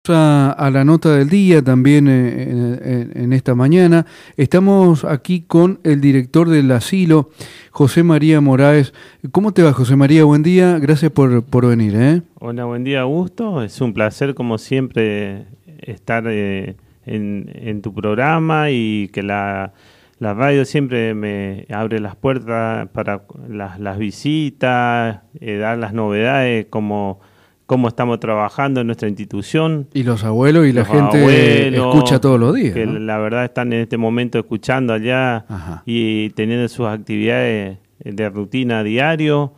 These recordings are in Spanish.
A la nota del día también en esta mañana. Estamos aquí con el director del asilo, José María Moraes. ¿Cómo te va, José María? Buen día, gracias por venir. Hola, buen día, Augusto. Es un placer, como siempre, estar en tu programa y que la radio siempre me abre las puertas para las visitas, dar las novedades, cómo estamos trabajando en nuestra institución. Y los abuelos y la gente escucha todos los días, que ¿no? La verdad están en este momento escuchando allá. Ajá. Y teniendo sus actividades de rutina diario.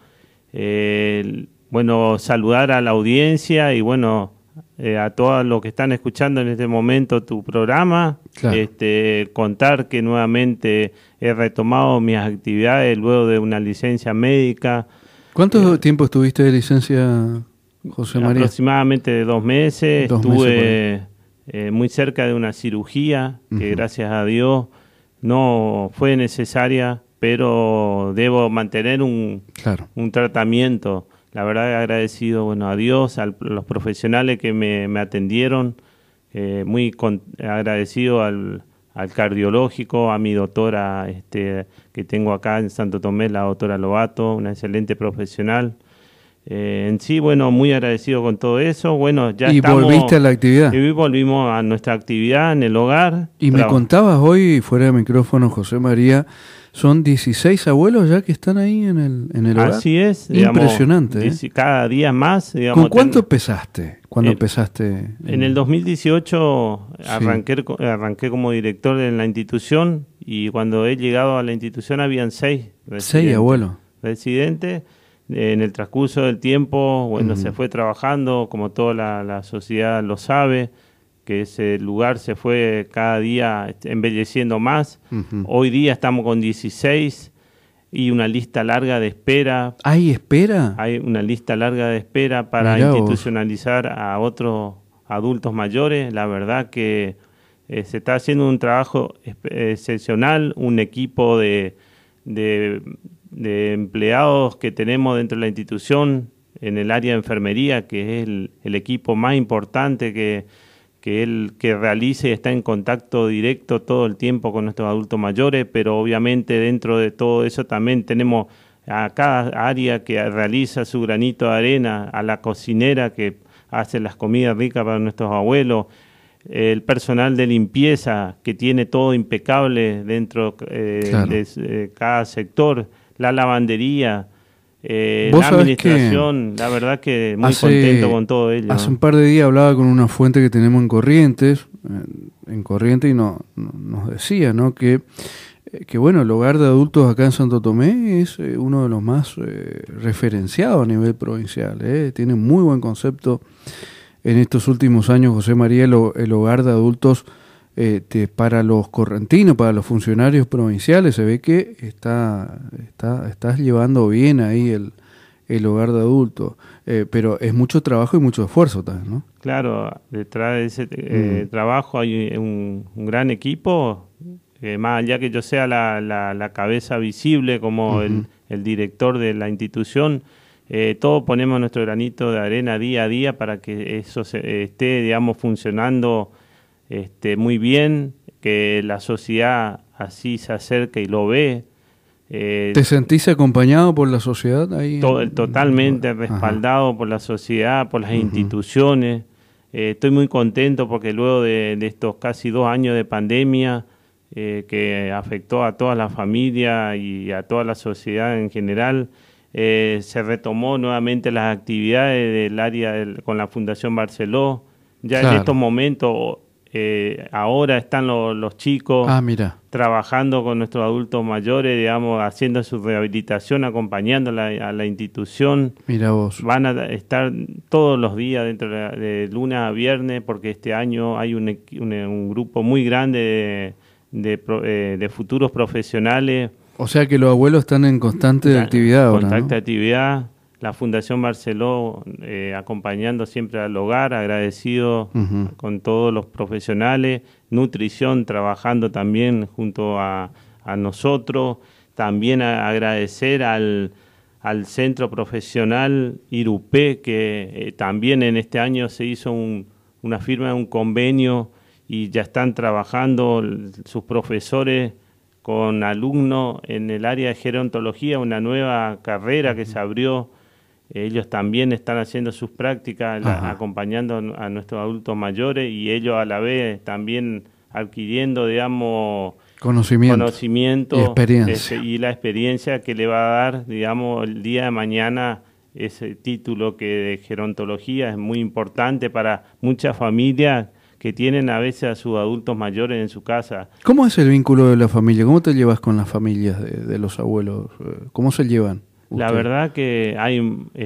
Bueno, saludar a la audiencia y bueno, a todos los que están escuchando en este momento tu programa. Claro. Contar que nuevamente he retomado mis actividades luego de una licencia médica. ¿Cuánto tiempo estuviste de licencia, José María? Aproximadamente 2 meses. Estuve muy cerca de una cirugía que gracias a Dios no fue necesaria, pero debo mantener un tratamiento. La verdad, agradecido a Dios, a los profesionales que me atendieron, agradecido al cardiológico, a mi doctora que tengo acá en Santo Tomé, la doctora Lobato, una excelente profesional. En sí, muy agradecido con todo eso. Ya estamos. ¿Y volviste a la actividad? Y volvimos a nuestra actividad en el hogar. Y me contabas hoy, fuera de micrófono, José María, son 16 abuelos ya que están ahí en el hogar. Así es. Impresionante. Cada día más. ¿Con cuánto empezaste? ¿Cuándo empezaste? En el 2018 arranqué como director de la institución y cuando he llegado a la institución habían 6 residentes. 6 abuelos. Residentes. En el transcurso del tiempo, se fue trabajando, como toda la sociedad lo sabe, que ese lugar se fue cada día embelleciendo más. Hoy día estamos con 16 y una lista larga de espera. ¿Hay espera? Hay una lista larga de espera para institucionalizar a otros adultos mayores. La verdad que se está haciendo un trabajo excepcional, un equipo de empleados que tenemos dentro de la institución en el área de enfermería, que es el equipo más importante que realiza y está en contacto directo todo el tiempo con nuestros adultos mayores, pero obviamente dentro de todo eso también tenemos a cada área que realiza su granito de arena, a la cocinera que hace las comidas ricas para nuestros abuelos, el personal de limpieza que tiene todo impecable dentro de cada sector, la lavandería, la administración, la verdad que muy contento con todo ello. Hace un par de días hablaba con una fuente que tenemos en Corrientes, y nos decía, ¿no? que el hogar de adultos acá en Santo Tomé es uno de los más referenciados a nivel provincial. Tiene muy buen concepto en estos últimos años, José María, el hogar de adultos. Para los correntinos, para los funcionarios provinciales, se ve que estás llevando bien ahí el hogar de adultos, pero es mucho trabajo y mucho esfuerzo también, ¿no? Claro, detrás de ese trabajo hay un gran equipo, más allá que yo sea la cabeza visible como el director de la institución, todos ponemos nuestro granito de arena día a día para que eso esté, funcionando muy bien, que la sociedad así se acerca y lo ve. ¿Te sentís acompañado por la sociedad ahí? Totalmente respaldado por la sociedad, por las instituciones. Estoy muy contento porque luego de estos casi 2 años de pandemia que afectó a toda la familia y a toda la sociedad en general, se retomó nuevamente las actividades del área con la Fundación Barceló. Ya en estos momentos ahora están los chicos trabajando con nuestros adultos mayores, haciendo su rehabilitación, acompañando a la institución. Mira vos. Van a estar todos los días dentro de lunes a viernes, porque este año hay un grupo muy grande de futuros profesionales. O sea que los abuelos están en constante actividad ahora, ¿no? Constante actividad. La Fundación Barceló acompañando siempre al hogar, agradecido con todos los profesionales, nutrición trabajando también junto a nosotros, también agradecer al centro profesional Irupé, que también en este año se hizo firma de un convenio y ya están trabajando sus profesores con alumnos en el área de gerontología, una nueva carrera que se abrió. Ellos también están haciendo sus prácticas, acompañando a nuestros adultos mayores, y ellos a la vez también adquiriendo, digamos, conocimiento y experiencia. Y la experiencia que le va a dar, digamos, el día de mañana ese título que de gerontología es muy importante para muchas familias que tienen a veces a sus adultos mayores en su casa. ¿Cómo es el vínculo de la familia? ¿Cómo te llevas con las familias de los abuelos? ¿Cómo se llevan ustedes? La verdad que hay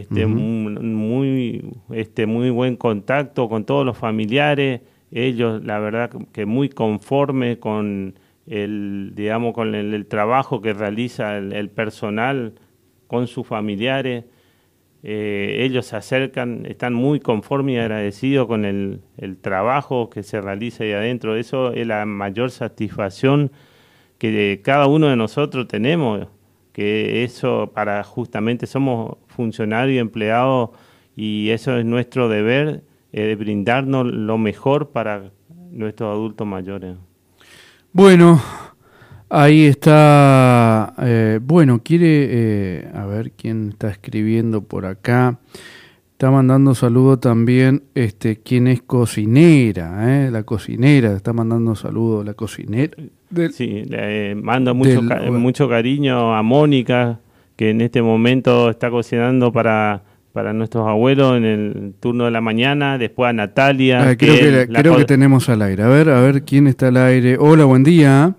muy buen contacto con todos los familiares. Ellos, la verdad que muy conformes con digamos, con el trabajo que realiza el personal con sus familiares. Ellos se acercan, están muy conformes y agradecidos con el trabajo que se realiza ahí adentro. Eso es la mayor satisfacción que cada uno de nosotros tenemos, que eso justamente somos funcionarios y empleados, y eso es nuestro deber, brindarnos lo mejor para nuestros adultos mayores. Bueno, ahí está. Bueno, quiere, a ver quién está escribiendo por acá. Está mandando saludo también, quien es cocinera, la cocinera, está mandando saludo la cocinera. Sí, le mando mucho cariño a Mónica, que en este momento está cocinando para nuestros abuelos en el turno de la mañana, después a Natalia. Creo que tenemos al aire. A ver quién está al aire. Hola, buen día.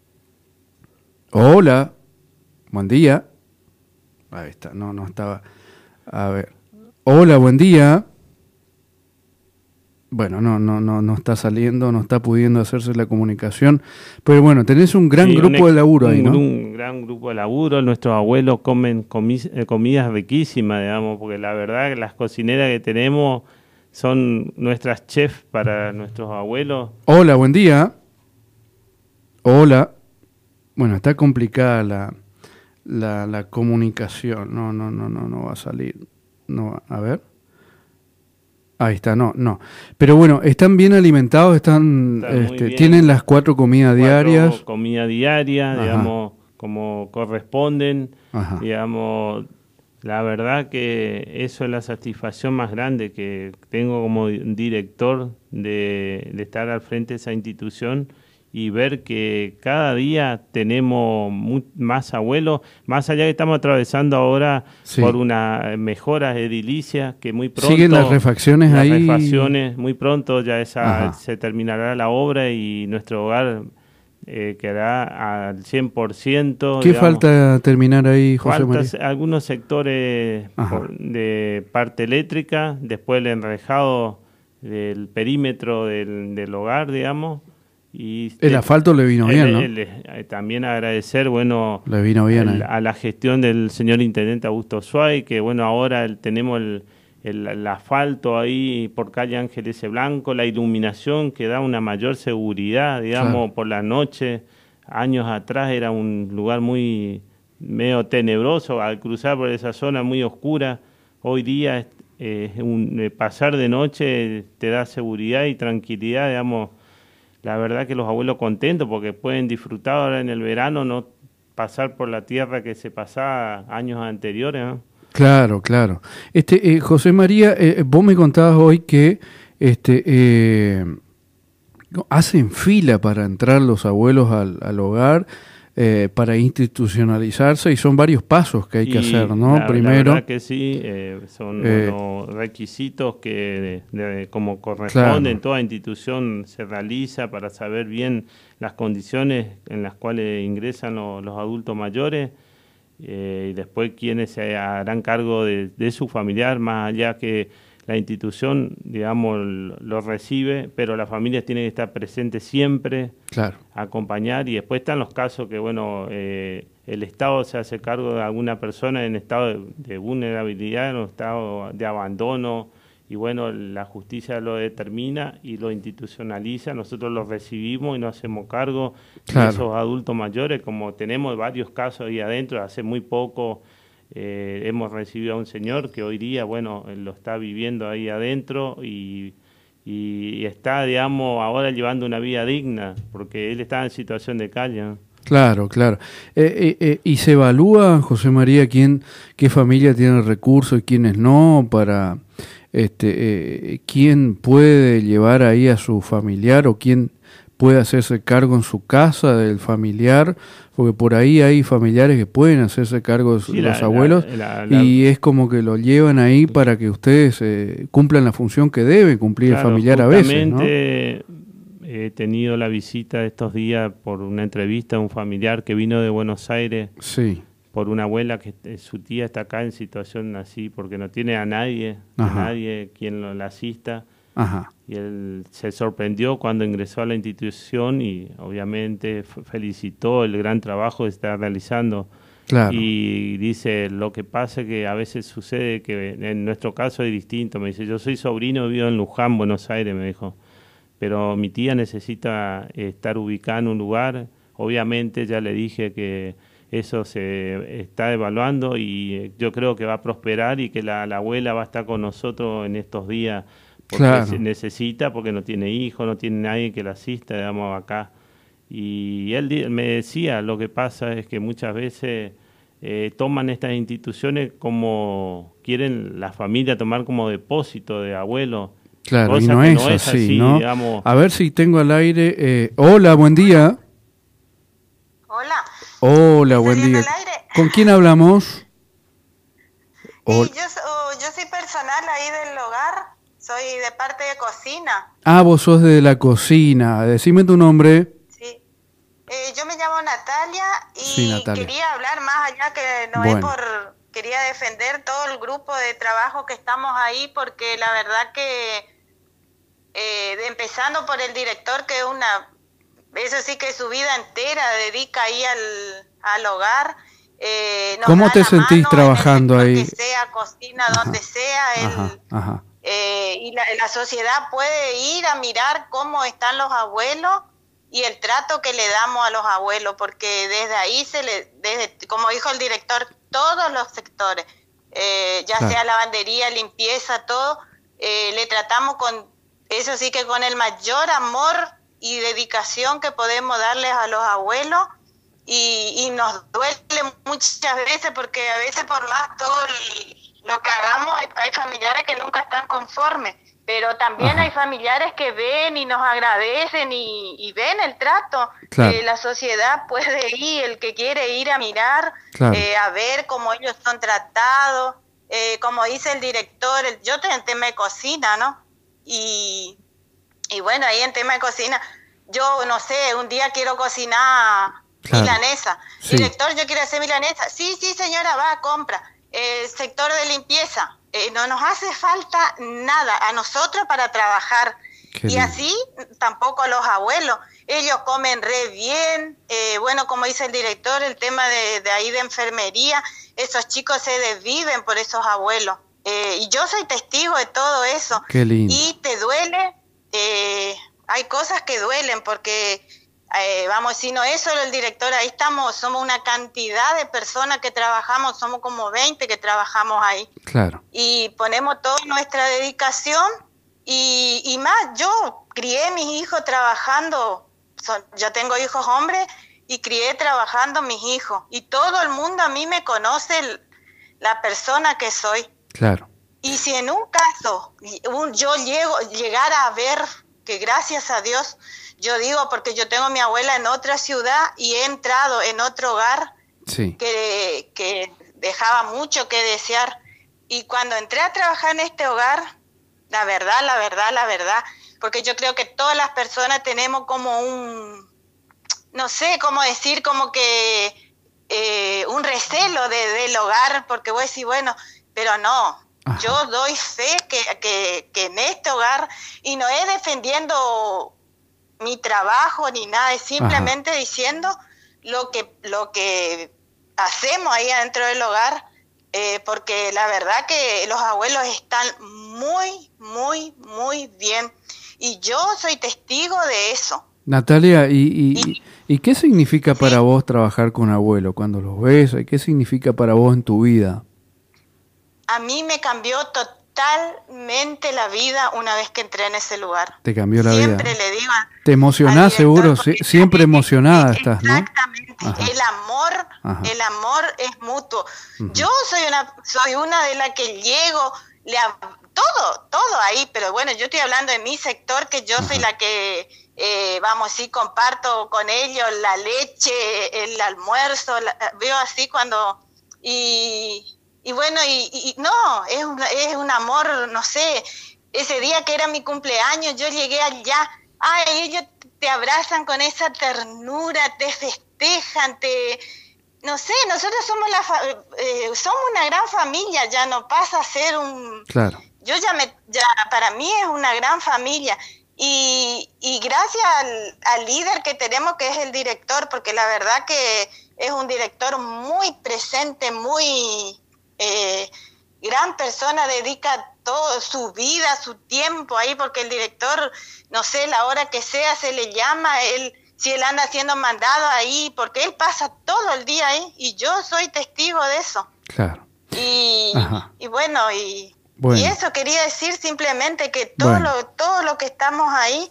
Hola, buen día. Ahí está, no estaba. A ver. Hola, buen día. Bueno, no está saliendo, no está pudiendo hacerse la comunicación. Pero bueno, tenés un gran grupo de laburo ahí, ¿no? Un gran grupo de laburo. Nuestros abuelos comen comidas riquísimas, digamos, porque la verdad que las cocineras que tenemos son nuestras chefs para nuestros abuelos. Hola, buen día. Hola. Bueno, está complicada la comunicación. No va a salir. No, a ver. Ahí está, no. Pero bueno, están bien alimentados, bien. Tienen las 4 comidas diarias. Comida diaria, digamos, como corresponden. Ajá. Digamos, la verdad que eso es la satisfacción más grande que tengo como director de estar al frente de esa institución y ver que cada día tenemos más abuelos, más allá que estamos atravesando ahora por unas mejoras edilicias que muy pronto... ¿Siguen las refacciones ahí? Las refacciones, muy pronto ya se terminará la obra y nuestro hogar quedará al 100%. ¿Qué falta terminar ahí, José María? Algunos sectores de parte eléctrica, después el enrejado del perímetro del hogar, digamos. Y el asfalto le vino bien, ¿no? También agradecer, bueno, le vino bien a la gestión del señor intendente Augusto Suárez, que bueno, ahora tenemos el asfalto ahí por calle Ángel S. Blanco, la iluminación que da una mayor seguridad, digamos, por la noche. Años atrás era un lugar muy medio tenebroso, al cruzar por esa zona muy oscura. Hoy día pasar de noche te da seguridad y tranquilidad, digamos. La verdad que los abuelos contentos porque pueden disfrutar ahora en el verano, no pasar por la tierra que se pasaba años anteriores, ¿no? Claro. José María, vos me contabas hoy que hacen fila para entrar los abuelos al hogar, para institucionalizarse, y son varios pasos que hay que hacer, ¿no? Primero, la verdad que sí, son unos requisitos que como corresponde en toda institución se realiza para saber bien las condiciones en las cuales ingresan los adultos mayores, y después quienes se harán cargo de su familiar, más allá que la institución, digamos, lo recibe, pero las familias tienen que estar presentes siempre, acompañar, y después están los casos que, bueno, el Estado se hace cargo de alguna persona en estado de vulnerabilidad, en estado de abandono, y bueno, la justicia lo determina y lo institucionaliza, nosotros lo recibimos y nos hacemos cargo de esos adultos mayores, como tenemos varios casos ahí adentro. Hace muy poco hemos recibido a un señor que hoy día, bueno, lo está viviendo ahí adentro y y está, digamos, ahora llevando una vida digna, porque él está en situación de calle, ¿no? Claro, claro. ¿Y se evalúa, José María, qué familia tiene recursos y quiénes no, para quién puede llevar ahí a su familiar o quién puede hacerse cargo en su casa del familiar? Porque por ahí hay familiares que pueden hacerse cargo de los abuelos y es como que lo llevan ahí para que ustedes cumplan la función que debe cumplir, claro, el familiar a veces, ¿no? He tenido la visita de estos días por una entrevista de un familiar que vino de Buenos Aires, sí, por una abuela que su tía está acá en situación así porque no tiene a nadie quien la asista. Ajá. Y él se sorprendió cuando ingresó a la institución y obviamente felicitó el gran trabajo que está realizando. Claro. Y dice, lo que pasa es que a veces sucede que en nuestro caso es distinto. Me dice, yo soy sobrino, vivo en Luján, Buenos Aires, me dijo, pero mi tía necesita estar ubicada en un lugar. Obviamente ya le dije que eso se está evaluando y yo creo que va a prosperar y que la abuela va a estar con nosotros en estos días porque claro, necesita, porque no tiene hijos, no tiene nadie que la asista, digamos, acá. Y él me decía, lo que pasa es que muchas veces toman estas instituciones como quieren la familia tomar como depósito de abuelo. Claro, y no es así, ¿no? Digamos. A ver si tengo al aire. Hola, buen día. Hola. Hola, buen día. ¿Con quién hablamos? Yo soy personal ahí del hogar, soy de parte de cocina. Ah, vos sos de la cocina. Decime tu nombre. Sí. Yo me llamo Natalia y sí, Natalia, quería hablar más allá que no es por... Quería defender todo el grupo de trabajo que estamos ahí porque la verdad que empezando por el director que eso sí que su vida entera dedica ahí al hogar. ¿Cómo te sentís trabajando ahí? Que sea, cocina, donde sea. Y la sociedad puede ir a mirar cómo están los abuelos y el trato que le damos a los abuelos, porque desde ahí como dijo el director, todos los sectores, ya sea lavandería, limpieza, todo, le tratamos eso sí que con el mayor amor y dedicación que podemos darles a los abuelos, y nos duele muchas veces porque a veces por más todo lo que hagamos hay familiares que nunca están conformes, pero también hay familiares que ven y nos agradecen y ven el trato. Claro. La sociedad puede ir, el que quiere ir a mirar, claro, a ver cómo ellos son tratados, como dice el director, yo estoy en tema de cocina, ¿no? Y bueno, ahí en tema de cocina, yo no sé, un día quiero cocinar milanesa. Sí. Director, yo quiero hacer milanesa. Sí, señora, va, compra. Sector de limpieza, no nos hace falta nada a nosotros para trabajar. Y así tampoco a los abuelos. Ellos comen re bien. Bueno, como dice el director, el tema de ahí de enfermería, esos chicos se desviven por esos abuelos. Y yo soy testigo de todo eso. Qué lindo. Y te duele, hay cosas que duelen porque, vamos, si no es solo el director, ahí somos una cantidad de personas que trabajamos, somos como 20 que trabajamos ahí. Claro. Y ponemos toda nuestra dedicación y más, yo crié mis hijos trabajando, yo tengo hijos hombres y crié trabajando mis hijos. Y todo el mundo a mí me conoce la persona que soy. Claro. Y si en un caso yo llegara a ver que gracias a Dios, yo digo porque yo tengo a mi abuela en otra ciudad y he entrado en otro hogar sí, que dejaba mucho que desear. Y cuando entré a trabajar en este hogar, la verdad, porque yo creo que todas las personas tenemos como no sé cómo decir, como que un recelo del hogar, porque voy a decir, bueno, pero no. Ajá. Yo doy fe que en este hogar, y no es defendiendo mi trabajo ni nada, es simplemente ajá, diciendo lo que hacemos ahí adentro del hogar, porque la verdad que los abuelos están muy, muy, muy bien, y yo soy testigo de eso. Natalia, ¿y qué significa para vos trabajar con abuelos cuando los ves? ¿Qué significa para vos en tu vida? A mí me cambió totalmente la vida una vez que entré en ese lugar. Te cambió la Siempre vida. le digo Te emocionás seguro, siempre emocionada estás, ¿no? Exactamente. Ajá. El amor es mutuo. Uh-huh. Yo soy una de las que llego, todo ahí, pero bueno, yo estoy hablando de mi sector, que yo soy la que comparto con ellos la leche, el almuerzo, veo así cuando y bueno, no, es un amor, no sé, ese día que era mi cumpleaños, yo llegué allá, ellos te abrazan con esa ternura, te festejan, no sé, nosotros somos somos una gran familia, ya no pasa a ser un... Claro. Para mí es una gran familia. Y gracias al líder que tenemos, que es el director, porque la verdad que es un director muy presente, muy gran persona, dedica todo su vida, su tiempo ahí, porque el director, no sé, la hora que sea se le llama, si él anda haciendo mandado ahí, porque él pasa todo el día ahí, y yo soy testigo de eso. Claro. Y bueno, y eso quería decir simplemente que todo lo que estamos ahí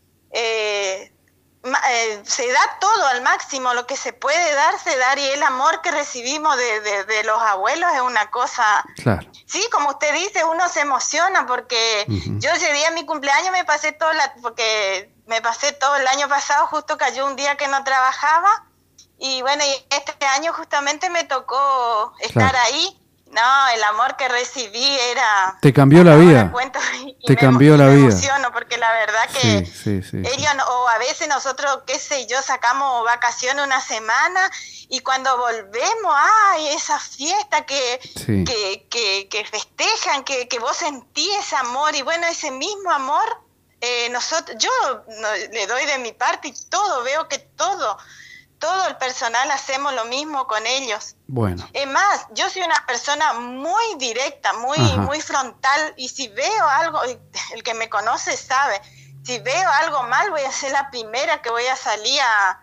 se da todo al máximo, lo que se puede dar, y el amor que recibimos de los abuelos es una cosa... Claro. Sí, como usted dice, uno se emociona porque yo ese día de mi cumpleaños me pasé todo el año pasado, justo cayó un día que no trabajaba, y bueno, y este año justamente me tocó estar ahí. No, el amor que recibí era... Te cambió la vida. Te cambió la vida. Me emociono porque la verdad que ellos, o a veces nosotros, qué sé yo, sacamos vacaciones una semana y cuando volvemos, esa fiesta que festejan, que vos sentís ese amor, y bueno, ese mismo amor, yo le doy de mi parte y veo que todo el personal hacemos lo mismo con ellos. Bueno. Es más, yo soy una persona muy directa, muy frontal, y si veo algo, el que me conoce sabe, si veo algo mal, voy a ser la primera que voy a salir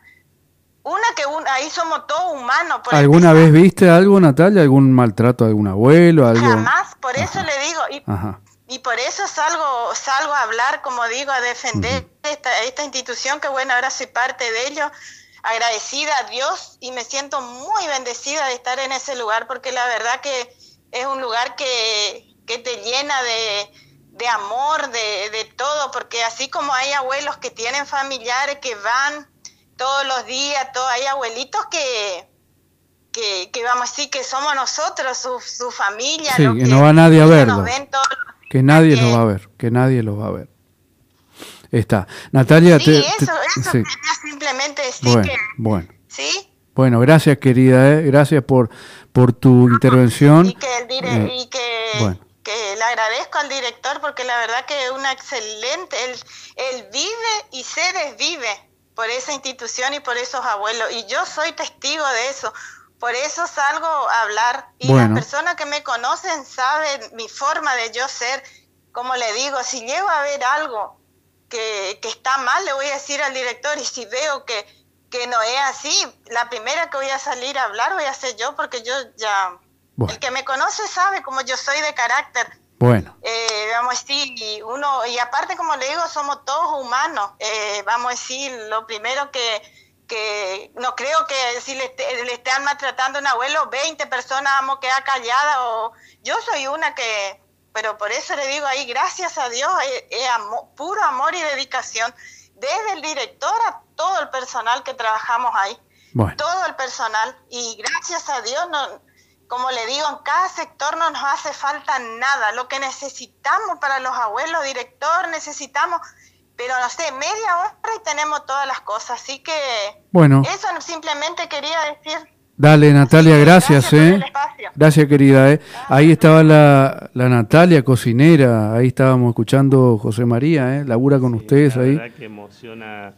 ahí somos todos humanos. ¿Alguna vez viste algo, Natalia? ¿Algún maltrato a algún abuelo? Algo? Jamás, por eso le digo, y por eso salgo a hablar, como digo, a defender esta institución, que bueno, ahora soy parte de ello. Agradecida a Dios y me siento muy bendecida de estar en ese lugar, porque la verdad que es un lugar que te llena de amor, de todo, porque así como hay abuelos que tienen familiares que van todos los días, hay abuelitos que vamos a decir que somos nosotros, su familia. Sí, que no va nadie a verlo, que nadie lo va a ver, que nadie lo va a ver. Está. Natalia, eso quería simplemente decir bueno. ¿Sí? Bueno, gracias, querida, gracias por tu intervención. Y que le agradezco al director, porque la verdad que es una excelente, él vive y se desvive por esa institución y por esos abuelos, y yo soy testigo de eso. Por eso salgo a hablar, y las personas que me conocen saben mi forma de yo ser. Como le digo, si llego a ver algo que está mal, le voy a decir al director, y si veo que no es así, la primera que voy a salir a hablar voy a ser yo, porque yo ya... El que me conoce sabe cómo yo soy de carácter. Bueno. Vamos a decir, y aparte, como le digo, somos todos humanos. Vamos a decir, lo primero que no creo que si le estén maltratando a un abuelo, 20 personas vamos a quedar calladas, o yo soy una que... Pero por eso le digo ahí, gracias a Dios, puro amor y dedicación, desde el director a todo el personal que trabajamos ahí, todo el personal, y gracias a Dios, como le digo, en cada sector no nos hace falta nada, lo que necesitamos para los abuelos, director, necesitamos, pero no sé, media hora y tenemos todas las cosas, así que eso simplemente quería decir. Dale, Natalia, gracias. Gracias, querida. Ahí estaba la Natalia, cocinera. Ahí estábamos escuchando José María, labura con ustedes ahí. La verdad que emociona.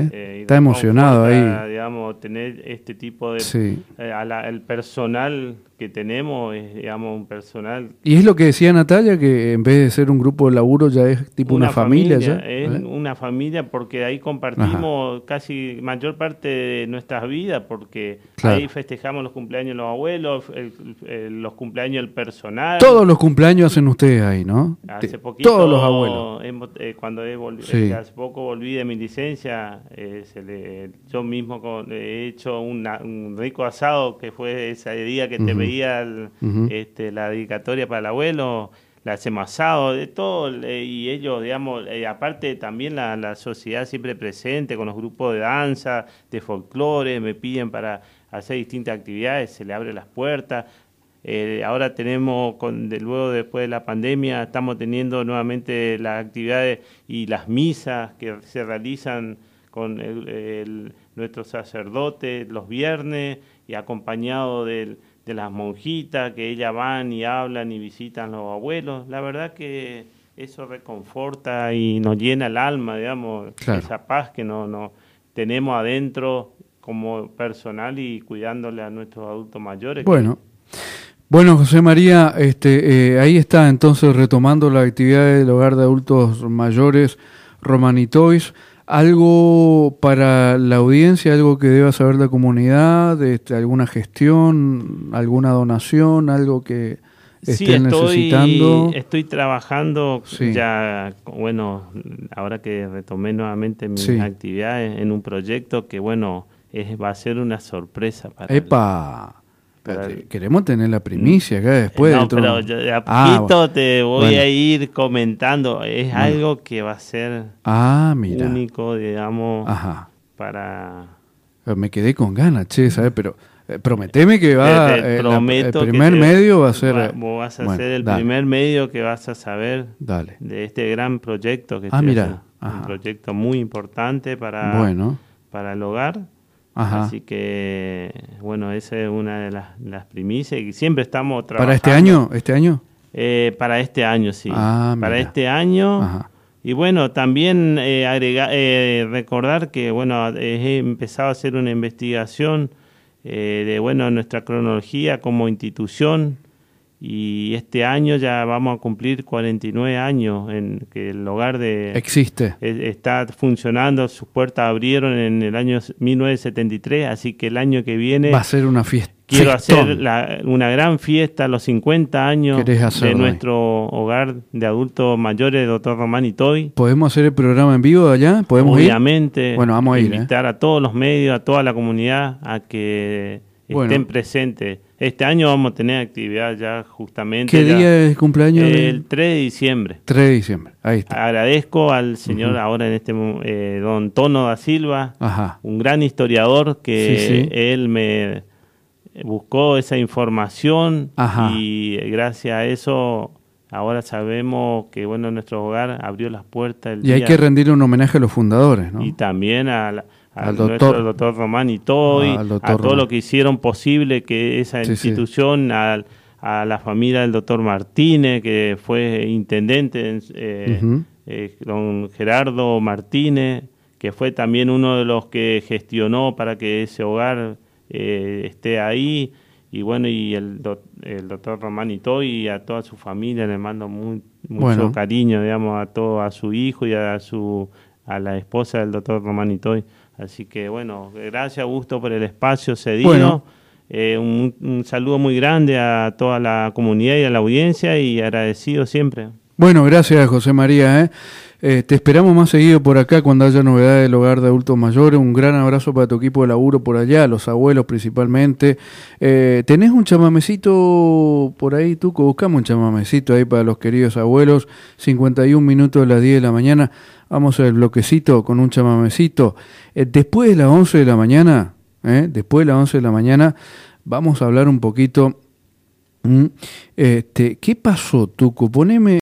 Está emocionado ahí. Digamos, tener este tipo de... el personal que tenemos es, digamos, un personal. Y es lo que decía Natalia, que en vez de ser un grupo de laburo ya es tipo una familia ya. Es una familia, porque ahí compartimos casi mayor parte de nuestras vidas, porque ahí festejamos los cumpleaños de los abuelos, los cumpleaños del personal. Todos los cumpleaños hacen ustedes ahí, ¿no? Hace poquito, todos los abuelos. Cuando hace poco volví de mi licencia, yo mismo he hecho un rico asado, que fue ese día que te veía la dedicatoria para el abuelo, la hacemos asado, de todo, y ellos, digamos, aparte también la sociedad siempre presente, con los grupos de danza, de folclore, me piden para hacer distintas actividades, se le abren las puertas. Ahora tenemos, luego después de la pandemia, estamos teniendo nuevamente las actividades y las misas que se realizan con nuestros sacerdotes los viernes, y acompañado de las monjitas, que ellas van y hablan y visitan a los abuelos. La verdad que eso reconforta y nos llena el alma, digamos, esa paz que no tenemos adentro como personal y cuidándole a nuestros adultos mayores. Bueno, José María, ahí está entonces retomando la actividad del Hogar de Adultos Mayores Romanitois. ¿Algo para la audiencia, algo que deba saber la comunidad, alguna gestión, alguna donación, algo que estén necesitando? Estoy trabajando ya, bueno, ahora que retomé nuevamente mis actividades en un proyecto que, bueno, va a ser una sorpresa para queremos tener la primicia acá después. Pero de a poquito te voy a ir comentando. Es algo que va a ser único, digamos, para... Me quedé con ganas, ¿sabes? Pero prometeme que el primer medio va a ser... Vos vas a ser el primer medio que vas a saber de este gran proyecto que un proyecto muy importante para el hogar. Así que, bueno, esa es una de las primicias y siempre estamos trabajando. ¿Para este año? Para este año, sí. Para este año. Y bueno, también recordar que, bueno, he empezado a hacer una investigación de, bueno, nuestra cronología como institución, y este año ya vamos a cumplir 49 años en que el hogar existe. Está funcionando, sus puertas abrieron en el año 1973, así que el año que viene va a ser una fiesta. Quiero hacer una gran fiesta, los 50 años de nuestro hogar de adultos mayores, Dr. Romani Toy. ¿Podemos hacer el programa en vivo allá? Obviamente. Bueno, vamos a invitar a todos los medios, a toda la comunidad a que estén presentes. Este año vamos a tener actividad ya justamente. ¿Qué día es el cumpleaños? El 3 de diciembre. 3 de diciembre, ahí está. Agradezco al señor ahora en este don Tono da Silva, un gran historiador que él me buscó esa información y gracias a eso ahora sabemos que, bueno, nuestro hogar abrió las puertas. Hay que rendirle un homenaje a los fundadores, ¿no? Y también al doctor Romani Toy, a todo lo que hicieron posible que esa institución, a la familia del doctor Martínez, que fue intendente, don Gerardo Martínez, que fue también uno de los que gestionó para que ese hogar esté ahí, y bueno, y el doctor Romani Toy y a toda su familia le mando mucho cariño, digamos, a su hijo y a la esposa del doctor Romani Toy. Así que, bueno, gracias, Augusto, por el espacio cedido. Un saludo muy grande a toda la comunidad y a la audiencia, y agradecido siempre. Bueno, gracias, José María. Te esperamos más seguido por acá cuando haya novedades del hogar de adultos mayores. Un gran abrazo para tu equipo de laburo por allá, los abuelos principalmente. ¿Tenés un chamamecito por ahí, Tuco? Buscamos un chamamecito ahí para los queridos abuelos. 51 minutos de las 10 de la mañana. Vamos al bloquecito con un chamamecito. Después de las 11 de la mañana, vamos a hablar un poquito. ¿Qué pasó, Tuco? Poneme